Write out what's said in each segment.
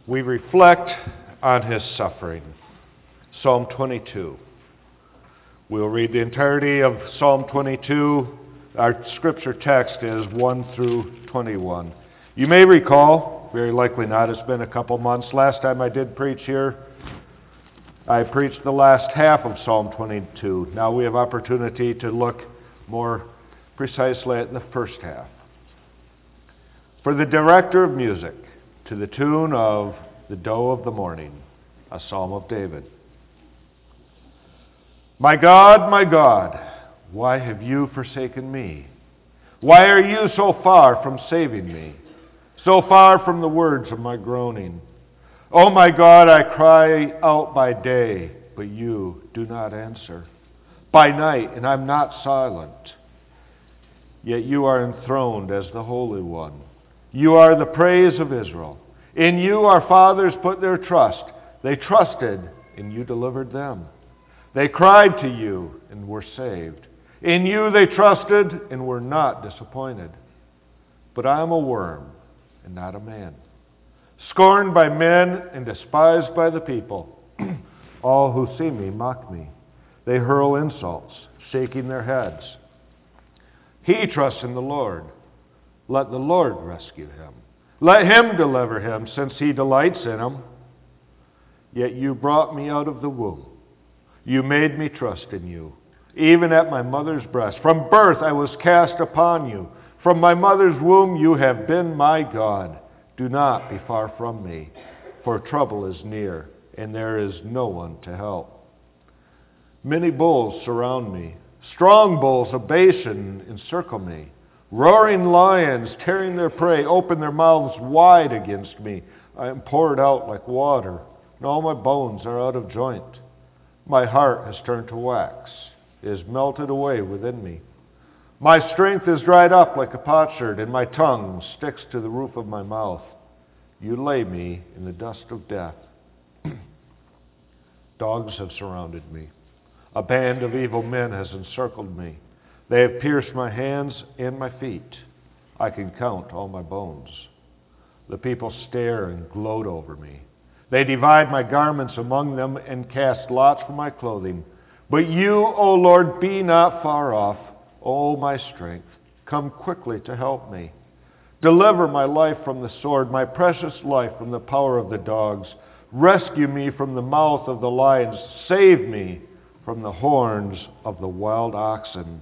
we reflect on his suffering. Psalm 22. We'll read the entirety of Psalm 22. Our scripture text is 1 through 21. You may recall, very likely not, it's been a couple months. Last time I did preach here, I preached the last half of Psalm 22. Now we have opportunity to look more precisely at the first half. For the director of music, to the tune of The Doe of the Morning, a psalm of David. My God, why have you forsaken me? Why are you so far from saving me, so far from the words of my groaning? Oh my God, I cry out by day, but you do not answer. By night, and I'm not silent. Yet you are enthroned as the Holy One. You are the praise of Israel. In you our fathers put their trust. They trusted, and you delivered them. They cried to you and were saved. In you they trusted and were not disappointed. But I am a worm and not a man, scorned by men and despised by the people. All who see me mock me. They hurl insults, shaking their heads. He trusts in the Lord. Let the Lord rescue him. Let him deliver him, since he delights in him. Yet you brought me out of the womb. You made me trust in you, even at my mother's breast. From birth I was cast upon you. From my mother's womb you have been my God. Do not be far from me, for trouble is near, and there is no one to help. Many bulls surround me. Strong bulls of Bashan encircle me. Roaring lions, tearing their prey, open their mouths wide against me. I am poured out like water, and all my bones are out of joint. My heart has turned to wax, it is melted away within me. My strength is dried up like a potsherd, and my tongue sticks to the roof of my mouth. You lay me in the dust of death. Dogs have surrounded me. A band of evil men has encircled me. They have pierced my hands and my feet. I can count all my bones. The people stare and gloat over me. They divide my garments among them and cast lots for my clothing. But you, O Lord, be not far off. O my strength, come quickly to help me. Deliver my life from the sword, my precious life from the power of the dogs. Rescue me from the mouth of the lions. Save me from the horns of the wild oxen.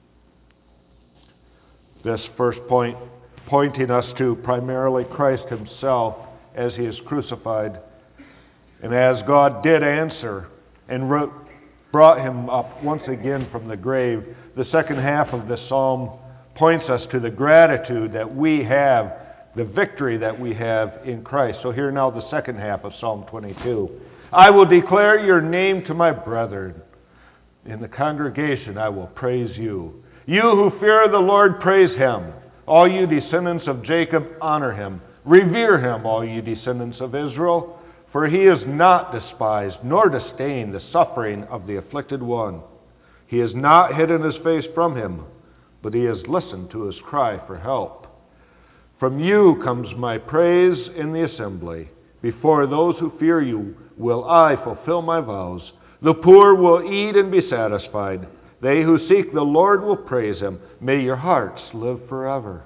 This first point pointing us to primarily Christ himself as he is crucified. And as God did answer and brought him up once again from the grave, the second half of this psalm points us to the gratitude that we have, the victory that we have in Christ. So here now the second half of Psalm 22. I will declare your name to my brethren. In the congregation I will praise you. You who fear the Lord, praise him. All you descendants of Jacob, honor him. Revere him, all you descendants of Israel, for he is not despised, nor disdained the suffering of the afflicted one. He has not hidden his face from him, but he has listened to his cry for help. From you comes my praise in the assembly. Before those who fear you will I fulfill my vows. The poor will eat and be satisfied. They who seek the Lord will praise him. May your hearts live forever.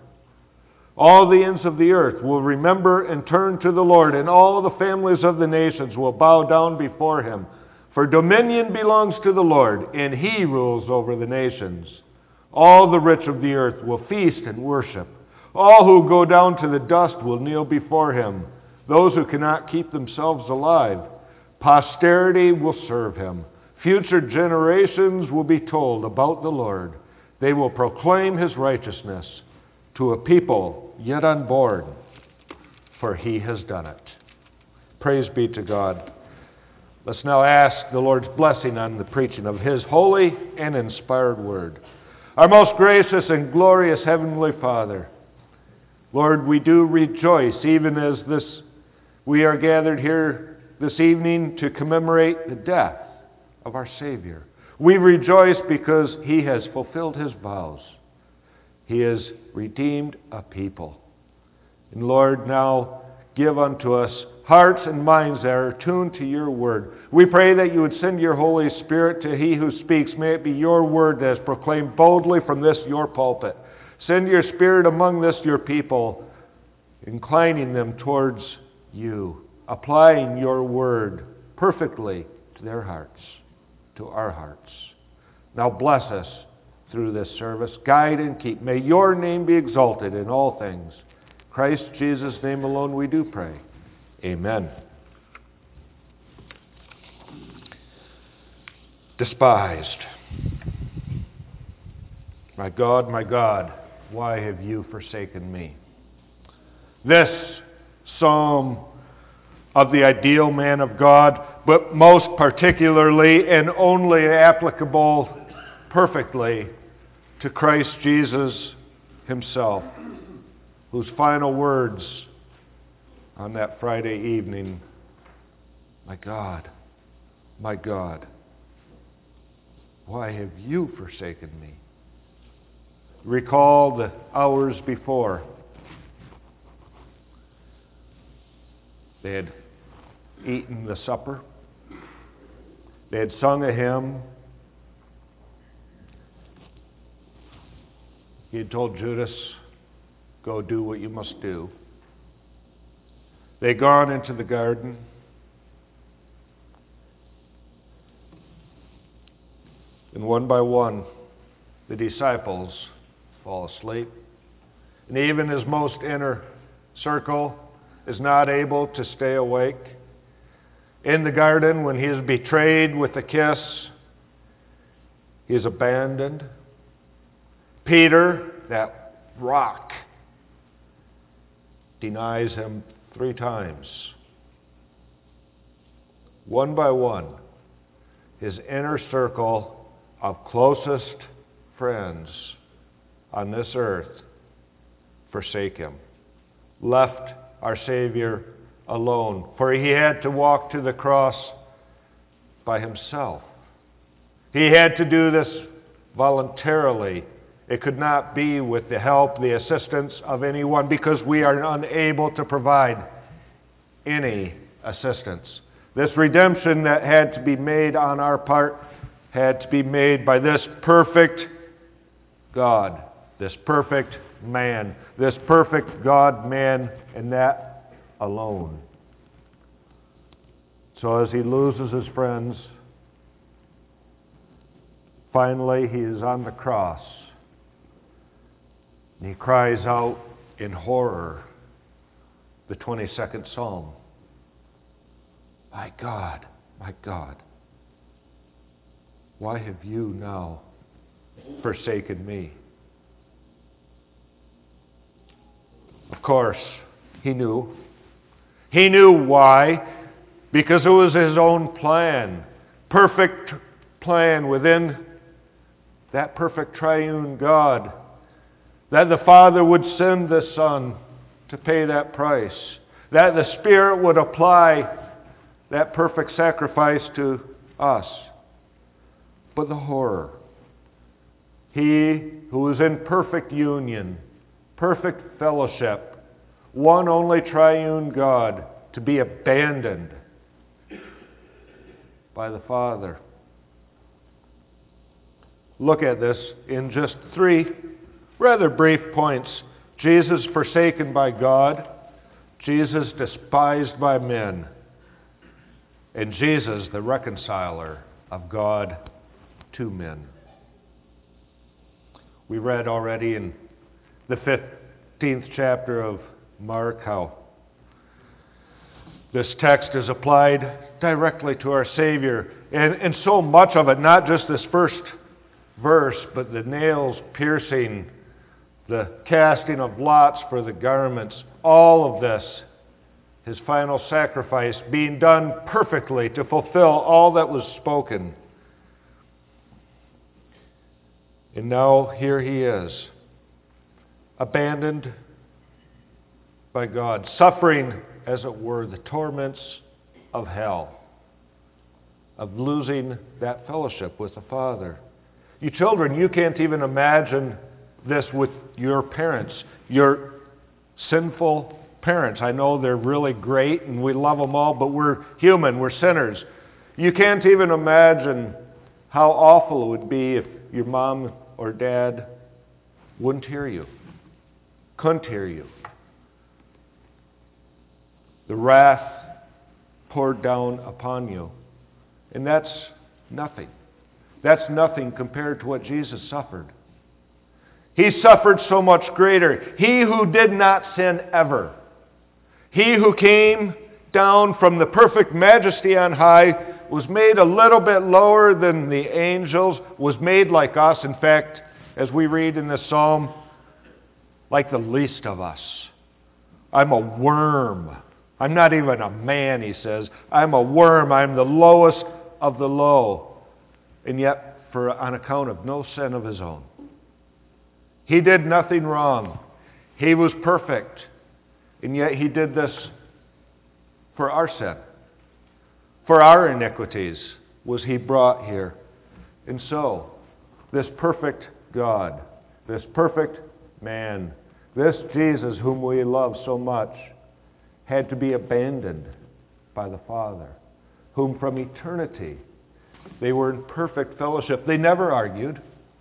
All the ends of the earth will remember and turn to the Lord, and all the families of the nations will bow down before him. For dominion belongs to the Lord, and he rules over the nations. All the rich of the earth will feast and worship. All who go down to the dust will kneel before him. Those who cannot keep themselves alive, posterity will serve him. Future generations will be told about the Lord. They will proclaim his righteousness to a people yet unborn, for he has done it. Praise be to God. Let's now ask the Lord's blessing on the preaching of his holy and inspired word. Our most gracious and glorious Heavenly Father, Lord, we do rejoice even as we are gathered here this evening to commemorate the death of our Savior. We rejoice because he has fulfilled his vows. He has redeemed a people. And Lord, now give unto us hearts and minds that are tuned to your word. We pray that you would send your Holy Spirit to he who speaks. May it be your word that is proclaimed boldly from this your pulpit. Send your Spirit among this your people, inclining them towards you, applying your word perfectly to their hearts, to our hearts. Now bless us through this service. Guide and keep. May your name be exalted in all things. Christ Jesus' name alone we do pray. Amen. Despised. My God, why have you forsaken me? This psalm of the ideal man of God, but most particularly and only applicable perfectly to Christ Jesus himself, whose final words on that Friday evening, my God, why have you forsaken me? Recall the hours before. They had eaten the supper. They had sung a hymn. He had told Judas, go do what you must do. They had gone into the garden. And one by one, the disciples fall asleep. And even his most inner circle is not able to stay awake. In the garden, when he is betrayed with a kiss, he is abandoned. Peter, that rock, denies him 3 times. One by one, his inner circle of closest friends on this earth forsake him, left our Savior alone, for he had to walk to the cross by himself. He had to do this voluntarily. It could not be with the help, the assistance of anyone, because we are unable to provide any assistance. This redemption that had to be made on our part had to be made by this perfect God, this perfect man, this perfect God-man, and that alone. So as he loses his friends, finally he is on the cross. And he cries out in horror, the 22nd Psalm, my God, why have you now forsaken me? Of course, he knew. He knew why. Because it was his own plan. Perfect plan within that perfect triune God. That the Father would send the Son to pay that price. That the Spirit would apply that perfect sacrifice to us. But the horror. He who is in perfect union, perfect fellowship, one only triune God, to be abandoned by the Father. Look at this in just 3 rather brief points. Jesus forsaken by God, Jesus despised by men, and Jesus the reconciler of God to men. We read already in the 15th chapter of Mark how this text is applied directly to our Savior. And so much of it, not just this first verse, but the nails piercing, the casting of lots for the garments, all of this, his final sacrifice being done perfectly to fulfill all that was spoken. And now here he is, abandoned by God, suffering, as it were, the torments of hell, of losing that fellowship with the Father. You children, you can't even imagine this with your parents, your sinful parents. I know they're really great and we love them all, but we're human, we're sinners. You can't even imagine how awful it would be if your mom or dad wouldn't hear you, couldn't hear you. The wrath poured down upon you. And that's nothing. That's nothing compared to what Jesus suffered. He suffered so much greater. He who did not sin ever. He who came down from the perfect majesty on high, was made a little bit lower than the angels, was made like us. In fact, as we read in this psalm, like the least of us. I'm a worm. I'm not even a man, he says. I'm a worm. I'm the lowest of the low. And yet, on account of no sin of his own. He did nothing wrong. He was perfect. And yet he did this for our sin. For our iniquities was he brought here. And so, this perfect God, this perfect man, this Jesus whom we love so much, had to be abandoned by the Father, whom from eternity they were in perfect fellowship. They never argued.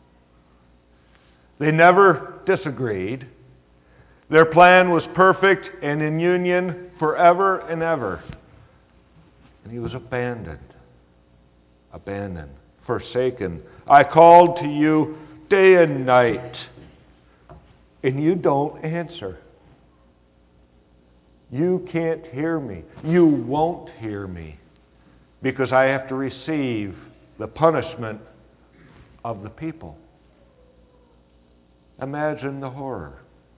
They never disagreed. Their plan was perfect and in union forever and ever. And he was abandoned, forsaken. I called to you day and night, and you don't answer. You can't hear me. You won't hear me, because I have to receive the punishment of the people. Imagine the horror.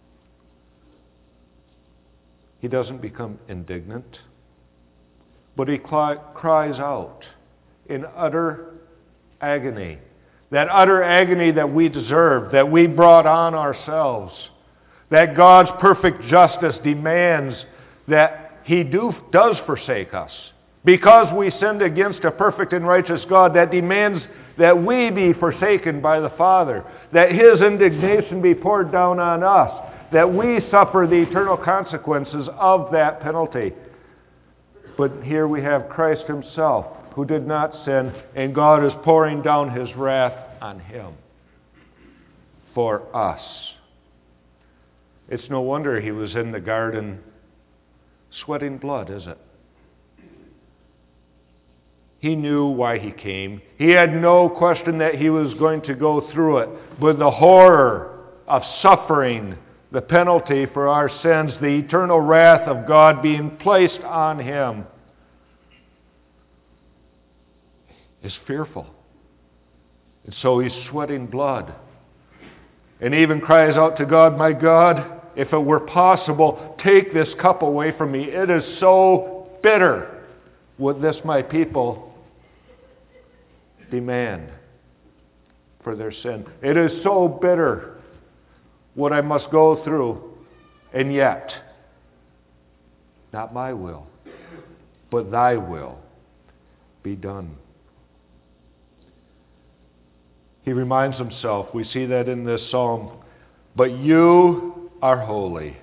He doesn't become indignant, but he cries out in utter agony. That utter agony that we deserve, that we brought on ourselves. That God's perfect justice demands that he does forsake us. Because we sinned against a perfect and righteous God, that demands that we be forsaken by the Father. That his indignation be poured down on us. That we suffer the eternal consequences of that penalty. But here we have Christ himself, who did not sin, and God is pouring down his wrath on him for us. It's no wonder he was in the garden sweating blood, is it? He knew why he came. He had no question that he was going to go through it. But the horror of suffering the penalty for our sins, the eternal wrath of God being placed on him, is fearful. And so he's sweating blood. And even cries out to God, my God, if it were possible, take this cup away from me. It is so bitter what this my people demand for their sin. It is so bitter what I must go through, and yet, not my will, but thy will be done. He reminds himself, we see that in this psalm, but you are holy.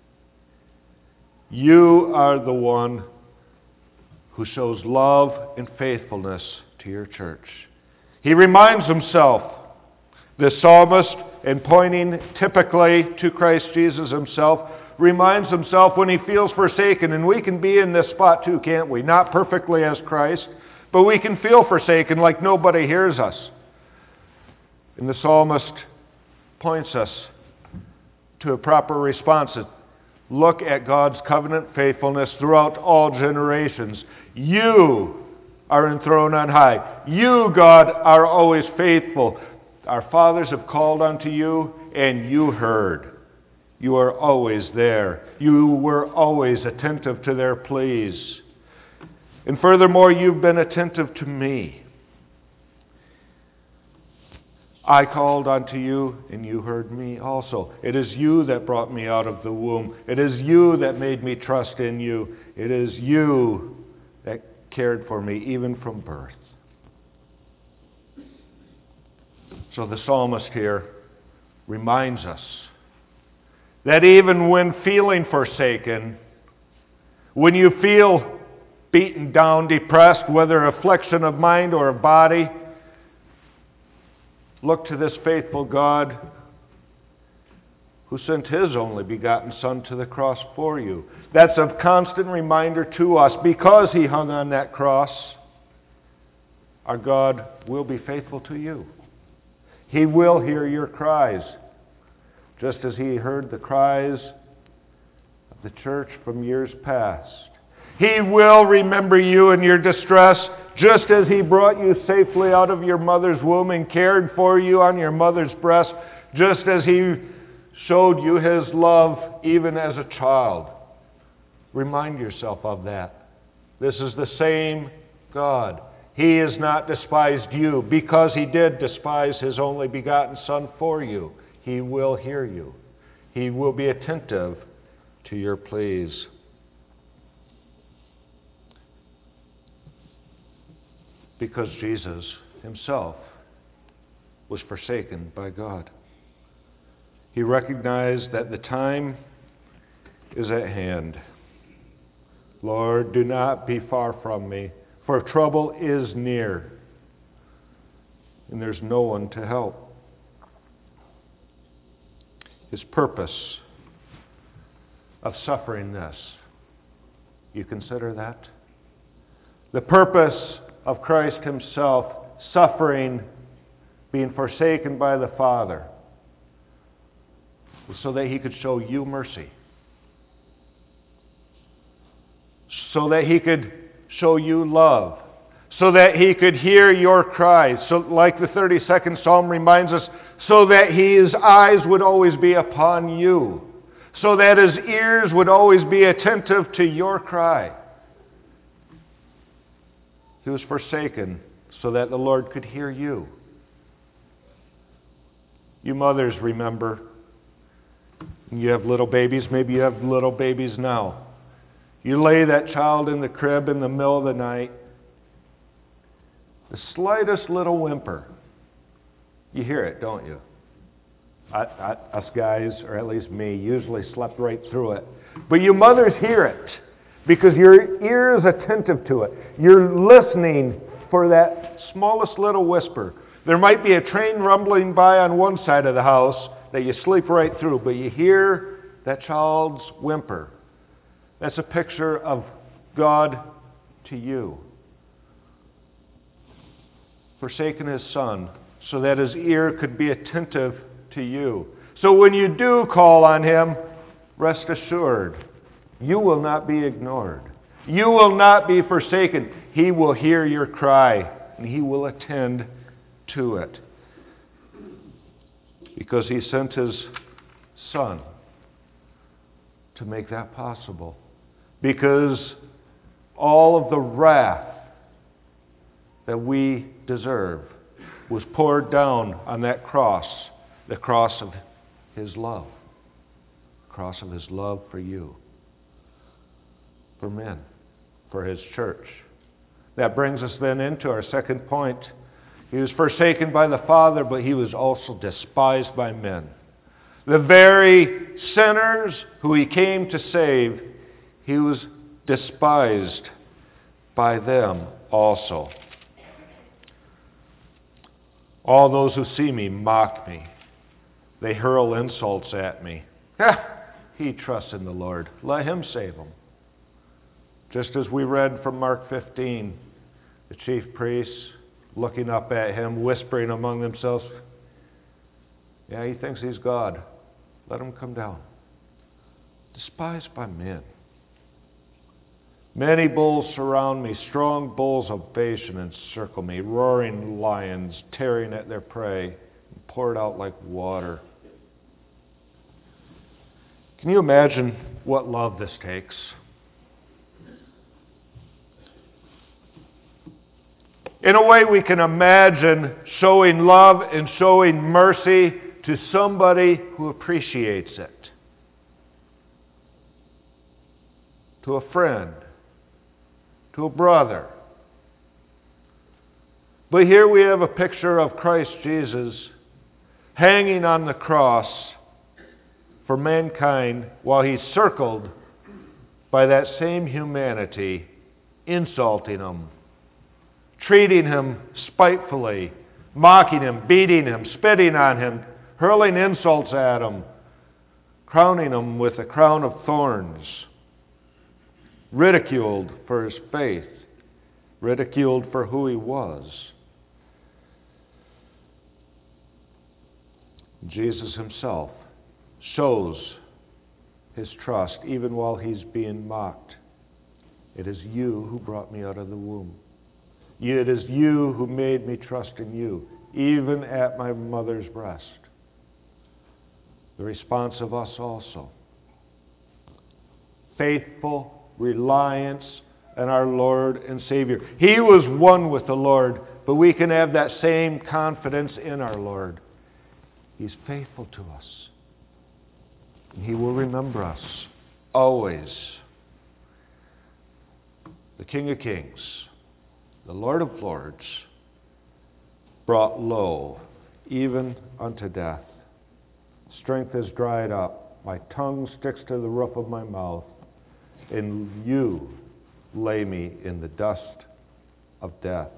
You are the one who shows love and faithfulness to your church. He reminds himself, the psalmist, and pointing typically to Christ Jesus himself, reminds himself when he feels forsaken, and we can be in this spot too, can't we? Not perfectly as Christ, but we can feel forsaken like nobody hears us. And the psalmist points us to a proper response. Look at God's covenant faithfulness throughout all generations. You are enthroned on high. You, God, are always faithful. Our fathers have called unto you, and you heard. You are always there. You were always attentive to their pleas. And furthermore, you've been attentive to me. I called unto you, and you heard me also. It is you that brought me out of the womb. It is you that made me trust in you. It is you that cared for me, even from birth. So the psalmist here reminds us that even when feeling forsaken, when you feel beaten down, depressed, whether affliction of mind or of body, look to this faithful God who sent His only begotten Son to the cross for you. That's a constant reminder to us. Because He hung on that cross, our God will be faithful to you. He will hear your cries, just as He heard the cries of the church from years past. He will remember you in your distress, just as He brought you safely out of your mother's womb and cared for you on your mother's breast, just as He showed you His love even as a child. Remind yourself of that. This is the same God. He has not despised you because He did despise His only begotten Son for you. He will hear you. He will be attentive to your pleas. Because Jesus Himself was forsaken by God. He recognized that the time is at hand. Lord, do not be far from me, for trouble is near, and there's no one to help. His purpose of suffering this, you consider that? The purpose of Christ Himself suffering, being forsaken by the Father, was so that He could show you mercy. So that He could show you love. So that He could hear your cries. So, like the 32nd Psalm reminds us, so that His eyes would always be upon you. So that His ears would always be attentive to your cry. He was forsaken so that the Lord could hear you. You mothers remember, you have little babies, maybe you have little babies now. You lay that child in the crib in the middle of the night. The slightest little whimper, you hear it, don't you? Us guys, or at least me, usually slept right through it. But you mothers hear it because your ear is attentive to it. You're listening for that smallest little whisper. There might be a train rumbling by on one side of the house that you sleep right through, but you hear that child's whimper. That's a picture of God to you. Forsaken His Son so that His ear could be attentive to you. So when you do call on Him, rest assured, you will not be ignored. You will not be forsaken. He will hear your cry and He will attend to it. Because He sent His Son to make that possible. Because all of the wrath that we deserve was poured down on that cross, the cross of His love. The cross of His love for you, for men, for His church. That brings us then into our second point. He was forsaken by the Father, but He was also despised by men. The very sinners who He came to save, He was despised by them also. All those who see me mock me. They hurl insults at me. He trusts in the Lord. Let Him save him. Just as we read from Mark 15, the chief priests looking up at Him, whispering among themselves, yeah, he thinks he's God. Let him come down. Despised by men. Many bulls surround me, strong bulls of Bashan encircle me, roaring lions tearing at their prey, and poured out like water. Can you imagine what love this takes? In a way, we can imagine showing love and showing mercy to somebody who appreciates it. To a friend. To a brother. But here we have a picture of Christ Jesus hanging on the cross for mankind while he's circled by that same humanity, insulting him, treating him spitefully, mocking him, beating him, spitting on him, hurling insults at him, crowning him with a crown of thorns, ridiculed for his faith, ridiculed for who he was. Jesus himself shows his trust even while he's being mocked. It is you who brought me out of the womb. It is you who made me trust in you, even at my mother's breast. The response of us also. Faithful reliance on our Lord and Savior. He was one with the Lord, but we can have that same confidence in our Lord. He's faithful to us. And He will remember us always. The King of Kings, the Lord of Lords, brought low, even unto death. Strength is dried up. My tongue sticks to the roof of my mouth. And you lay me in the dust of death.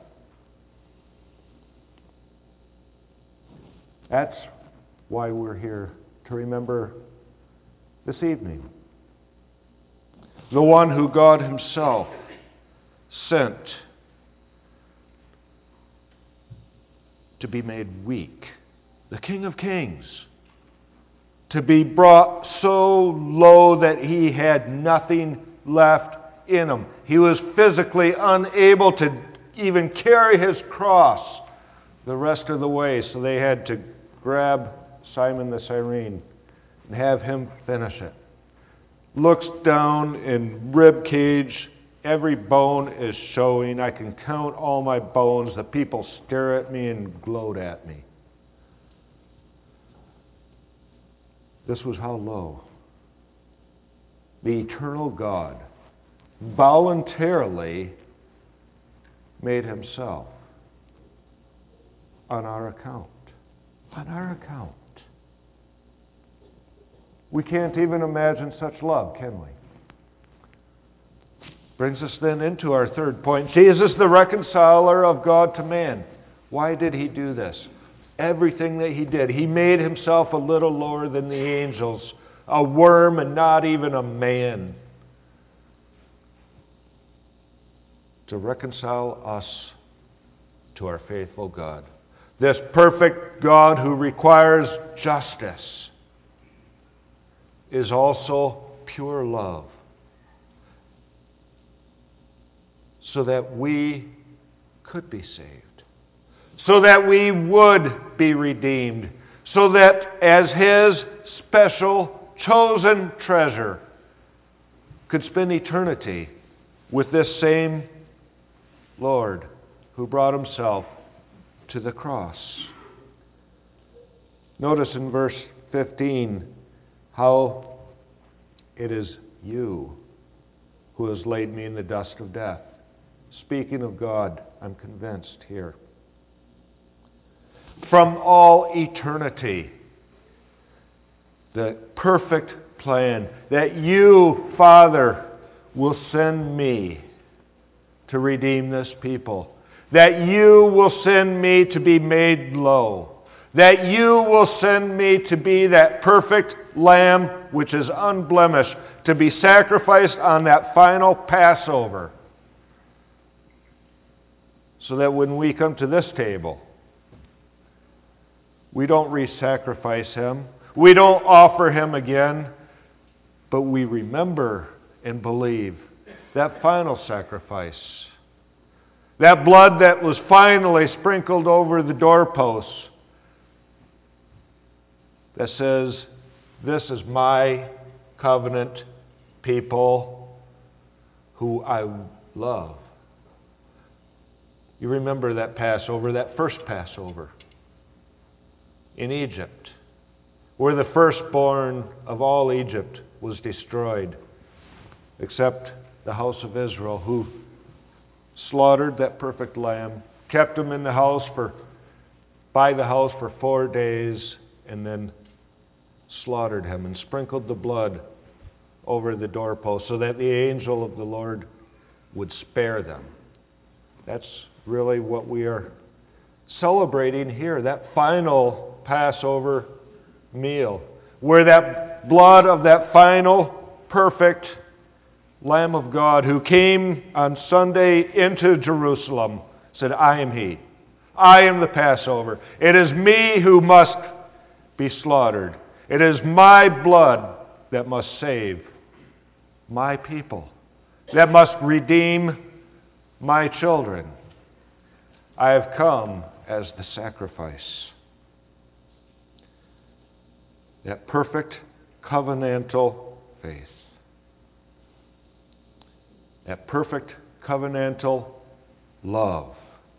That's why we're here to remember this evening. The one who God Himself sent to be made weak. The King of Kings. To be brought so low that He had nothing left in Him. He was physically unable to even carry His cross the rest of the way, so they had to grab Simon the Cyrene and have him finish it. Looks down in rib cage, every bone is showing. I can count all my bones. The people stare at me and gloat at me. This was how low the eternal God voluntarily made Himself on our account. On our account. We can't even imagine such love, can we? Brings us then into our third point. Jesus, the reconciler of God to man. Why did He do this? Everything that He did. He made Himself a little lower than the angels, a worm and not even a man, to reconcile us to our faithful God. This perfect God who requires justice is also pure love, so that we could be saved, so that we would be redeemed, so that as His special, chosen treasure could spend eternity with this same Lord who brought Himself to the cross. Notice in verse 15 how it is you who has laid me in the dust of death. Speaking of God, I'm convinced here. From all eternity, the perfect plan that you, Father, will send me to redeem this people. That you will send me to be made low. That you will send me to be that perfect lamb which is unblemished, to be sacrificed on that final Passover. So that when we come to this table, we don't re-sacrifice Him. We don't offer Him again. But we remember and believe that final sacrifice. That blood that was finally sprinkled over the doorposts that says, this is my covenant people who I love. You remember that Passover, that first Passover in Egypt, where the firstborn of all Egypt was destroyed, except the house of Israel, who slaughtered that perfect lamb, kept him in the house by the house for 4 days, and then slaughtered him and sprinkled the blood over the doorpost so that the angel of the Lord would spare them. That's really what we are celebrating here, that final Passover meal, where that blood of that final perfect Lamb of God who came on Sunday into Jerusalem said, I am He. I am the Passover. It is me who must be slaughtered. It is my blood that must save my people, that must redeem my children. I have come as the sacrifice. That perfect covenantal faith. That perfect covenantal love.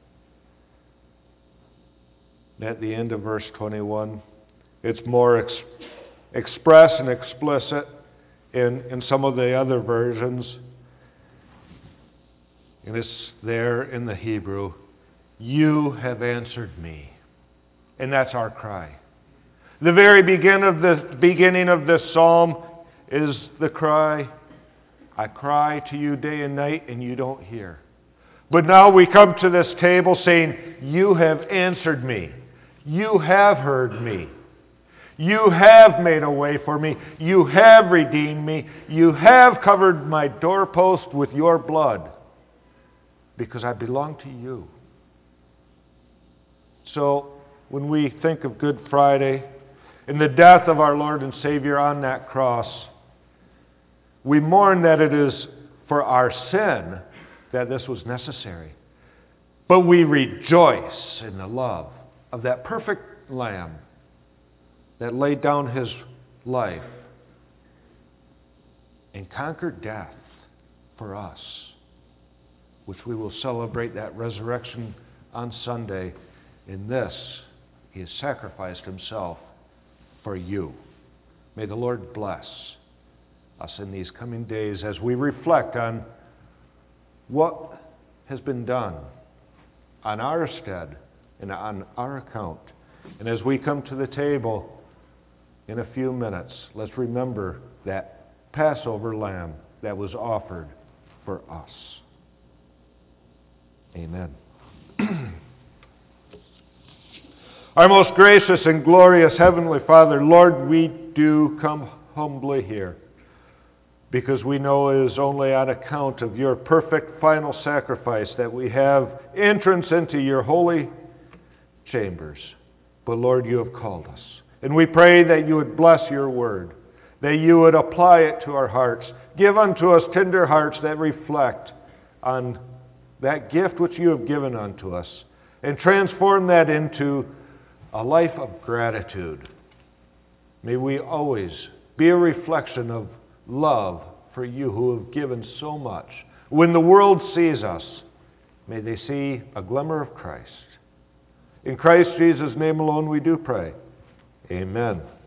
At the end of verse 21, it's more express and explicit in some of the other versions. And it's there in the Hebrew, you have answered me. And that's our cry. The very beginning of this psalm is the cry, I cry to you day and night and you don't hear. But now we come to this table saying, you have answered me. You have heard me. You have made a way for me. You have redeemed me. You have covered my doorpost with your blood because I belong to you. So when we think of Good Friday and the death of our Lord and Savior on that cross, we mourn that it is for our sin that this was necessary. But we rejoice in the love of that perfect Lamb that laid down His life and conquered death for us, which we will celebrate that resurrection on Sunday. In this, He has sacrificed Himself for you. May the Lord bless us in these coming days as we reflect on what has been done on our stead and on our account. And as we come to the table in a few minutes, let's remember that Passover lamb that was offered for us. Amen. Our most gracious and glorious Heavenly Father, Lord, we do come humbly here because we know it is only on account of your perfect final sacrifice that we have entrance into your holy chambers. But Lord, you have called us. And we pray that you would bless your word, that you would apply it to our hearts. Give unto us tender hearts that reflect on that gift which you have given unto us, and transform that into a life of gratitude. May we always be a reflection of love for you who have given so much. When the world sees us, may they see a glimmer of Christ. In Christ Jesus' name alone we do pray. Amen.